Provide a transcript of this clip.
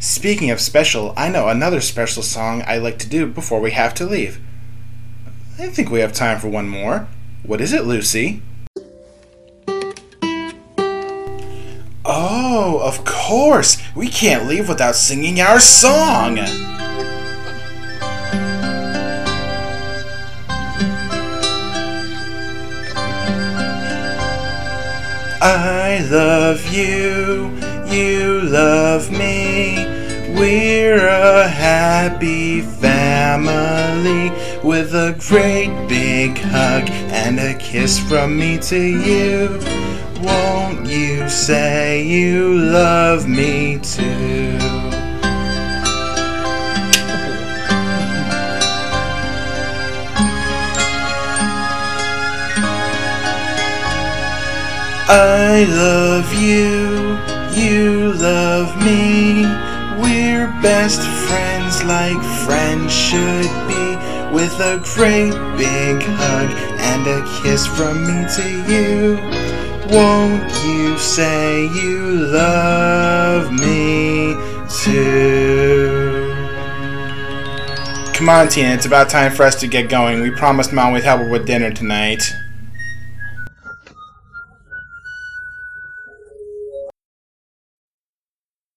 Speaking of special, I know another special song I like to do before we have to leave. I think we have time for one more. What is it, Lucy? Oh, of course! We can't leave without singing our song! I love you, you love me. We're a happy family with a great big hug and a kiss from me to you. Won't you say you love me too? I love you, you love me. We're best friends like friends should be, with a great big hug and a kiss from me to you. Won't you say you love me too? Come on, Tina, it's about time for us to get going. We promised Mom we'd help her with dinner tonight.